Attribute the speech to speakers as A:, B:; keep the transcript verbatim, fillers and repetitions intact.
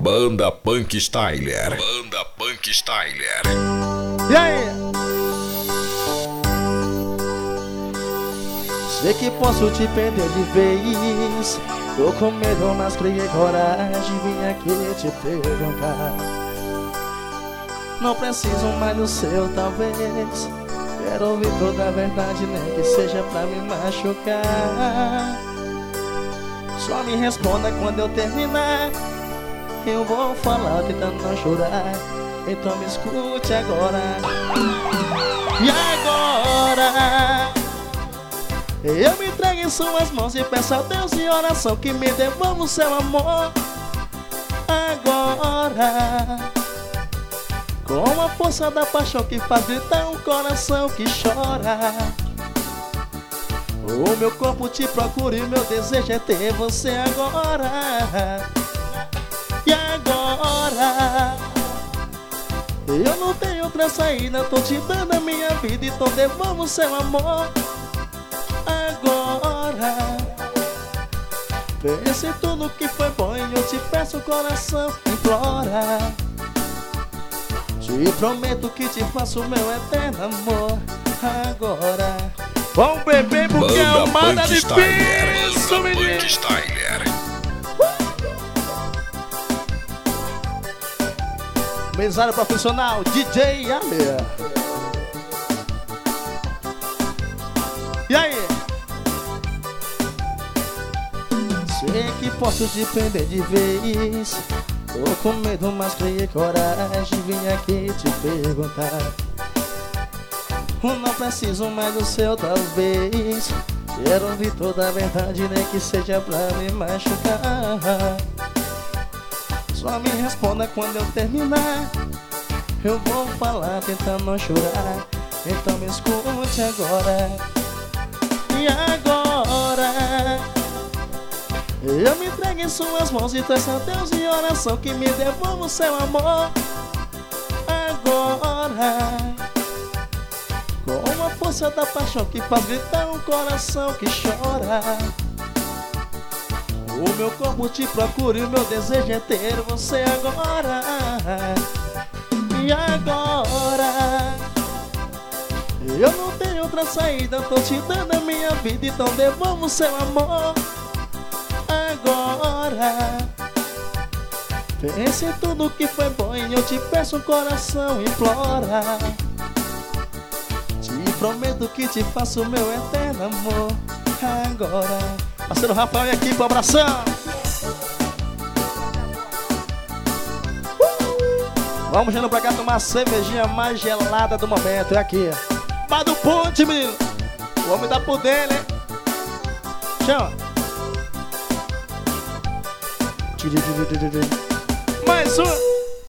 A: Banda Punk Styler. Banda Punk Styler.
B: E aí? Sei que posso te perder de vez. Tô com medo, mas criei coragem. Vim aqui te perguntar. Não preciso mais do seu talvez. Quero ouvir toda a verdade, nem que seja pra me machucar. Só me responda quando eu terminar. Eu vou falar tentando não chorar. Então me escute agora. E agora eu me entrego em suas mãos e peço a Deus em oração que me devolva o seu amor. Agora, com a força da paixão que faz gritar um coração que chora. O meu corpo te procura e meu desejo é ter você agora. E agora eu não tenho outra saída, tô te dando a minha vida, então devolva o seu amor. Agora pense em tudo que foi bom e eu te peço, o coração implora. Te prometo que te faço meu eterno amor. Agora vamos beber porque é uma da difícil, menino.
A: Punk Styler.
B: Mesário profissional, D J Amir. E aí? Sei que posso te perder de vez. Tô com medo, mas criei coragem. Vim aqui te perguntar. Não preciso mais do seu talvez. Quero ouvir toda a verdade, nem que seja pra me machucar. Só me responda quando eu terminar. Eu vou falar tentando não chorar. Então me escute agora. E agora eu me entrego em suas mãos e peço a Deus em oração que me devolva o seu amor. Agora, com a força da paixão que faz gritar um coração que chora. O meu corpo te procura e o meu desejo é ter você agora. E agora eu não tenho outra saída, tô te dando a minha vida, então devolva o seu amor. Agora pense em tudo que foi bom e eu te peço, o coração implora. Te prometo que te faço meu eterno amor. Agora, parceiro Rafael e equipe, um abração. uh! Vamos indo pra cá tomar a cervejinha mais gelada do momento. É aqui, Bar do Ponte, menino. O homem dá poder, né? Chama. Mais um.